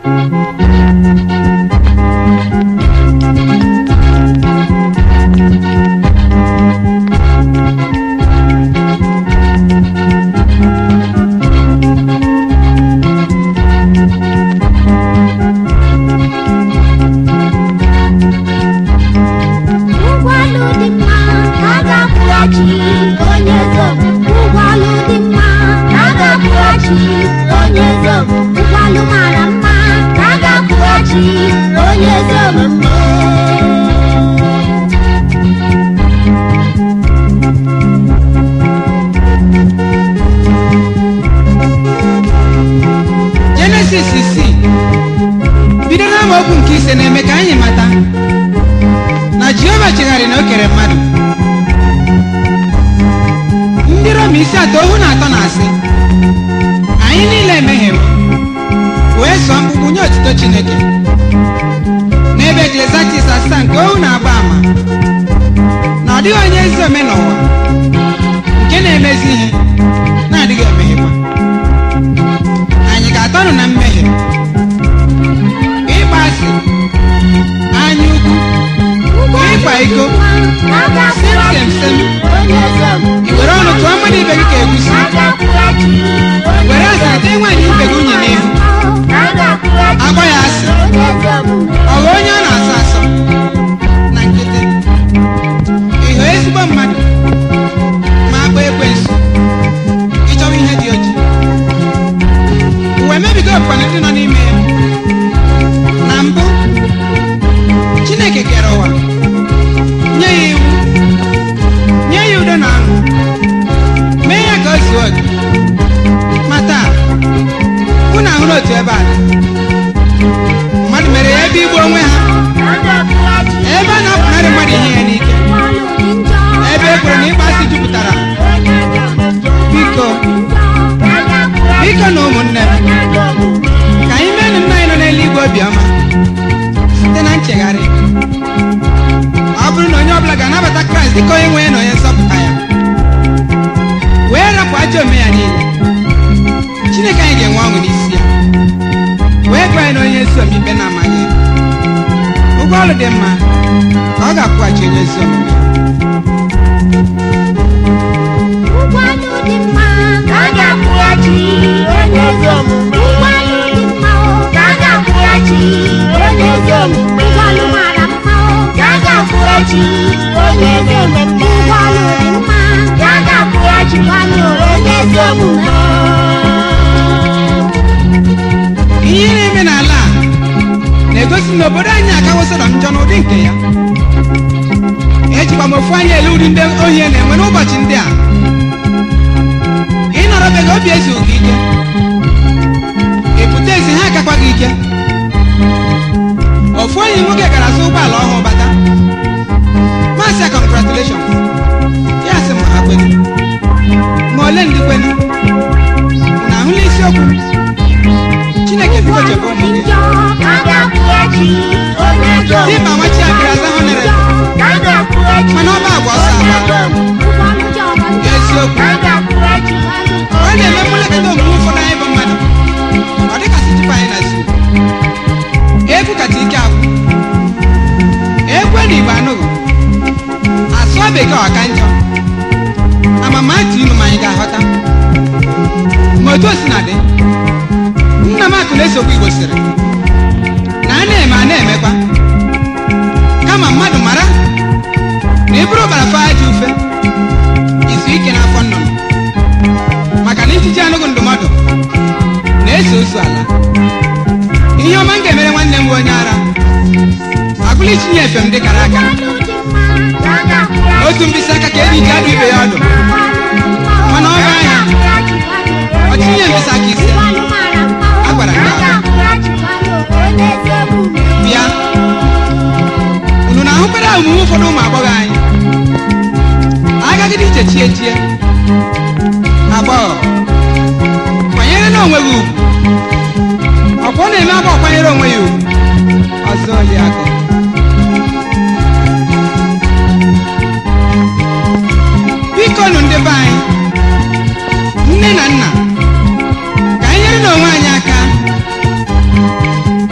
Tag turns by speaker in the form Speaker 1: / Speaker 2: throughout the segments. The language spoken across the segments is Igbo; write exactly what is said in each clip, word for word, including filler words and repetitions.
Speaker 1: nne na nna ka anyị nyere n'onwe anyị aka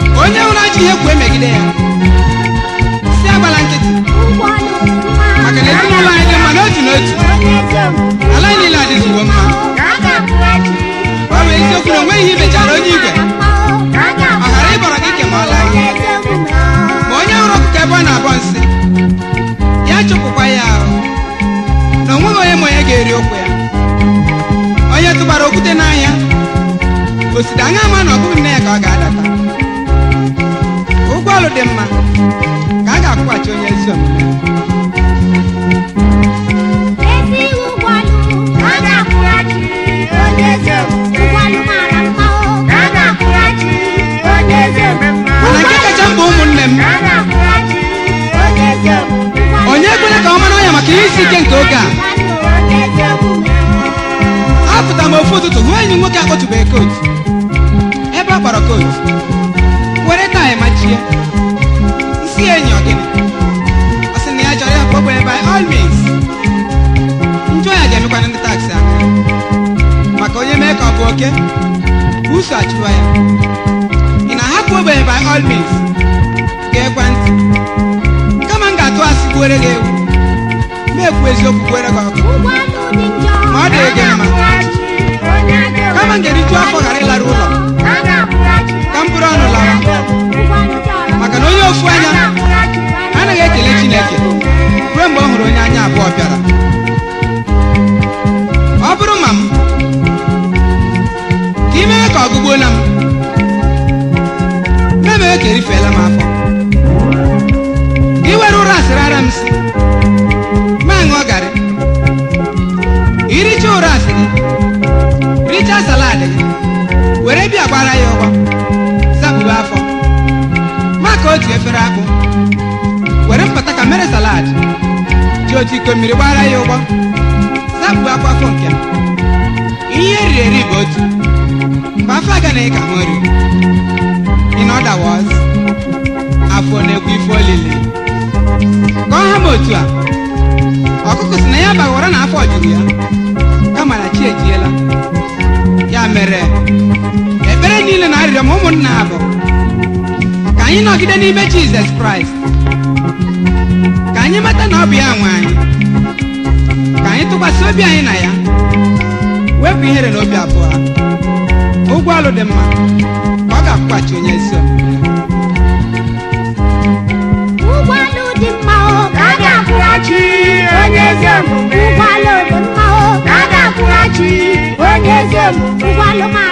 Speaker 1: imechara onye igwe ọ ghara ịbọrọ gị ike ma ọ laa gị. Ma onye hụrụ ọkụkọ ebe ọ na-abọ nsị ya chụpụkwa ya ahụ na o nweghị onye ma onye ga-eri okwu ya. Onye tụbara okwute n'ahịa osidi anya ama na ọ bụghị nne ya ka ọ ga-adata. Ụgwọ ọlụ dị mma ka a ga-akwụghachi onye ezi omume. Mana nke kacha mkpa ụmụnne m, onye kwere ka ọ mara ọnya maka ihe isi ike nke oge a. Apụta m ofu ụtụtụ hụ enyi nwoke akpọtụbeghị kootu ebe ọ kpọrọ kootu were taa machie. Isi enyi ọ gịnị? Ọ sị na ya chọrọ ya kpọgbe by all means. Njọ ya ga-emekwana ndị taksị aka maka onye mee ka ọ bụ oke buso achụwa ya. Ị na-ahapụ ogbenye by all means ga-ekwe ntị kama m ga-atụ asị gbuore gị ewu ma ekwu eziokwu gbuore gị ọkụ ma ọ dịghị gị mma. Kama m ga-eriju afọ ghara ịlara ụlọ ka m bụrụ ọnụ lawa, maka na onye ofu anya anaghị ekele Chineke ruo mgbe ọ hụrụ onye anya abụọ bịara. Ọ bụrụ ma m ka ị mee ka ọ gụgbuola m memee ka erifeela m afọ, ka ị were ụra asịrị ara m si ma ṅụọ garị iricha ụra asị gị richa saladị gị were bịa gbara ya ụgwọ zapụrụ afọ maka otu efere akpụ were mpata ka mere salad ji otu iko mmiri gbara ya ụgwọ zapụ akwa afọ nke m. Ihe eriri eri bụ otu mgbe afọ aganaghị ka m riri. In other words, afọ na-ekwu ife olili. Ka ọ ha m otu a, ọkụkọ si na ya baghọrọ na afọ juru ya kama na chi ejiela. Ya mere ekpere niile na arịrịọ m ụmụnna ha bụ ka anyị nọgide n'ime Jizọs Kraịst, ka anyị mata na ọ bụ ya nwe anyị, ka anyị tụkwasị obi anyị na ya, wepụ ihere na obi abụọ ha. Ụgwọ ọlụ dị mma ka ọ ga-akwụghachi onye ezi omume.
Speaker 2: Ụgwọ ọlụ dị mma ka a ga-akwụghachi onye ezi omume. Ụgwọ ọlụ dị mma ka a ga-akwụghachi onye ezi omume. Ụgwọ ọlụ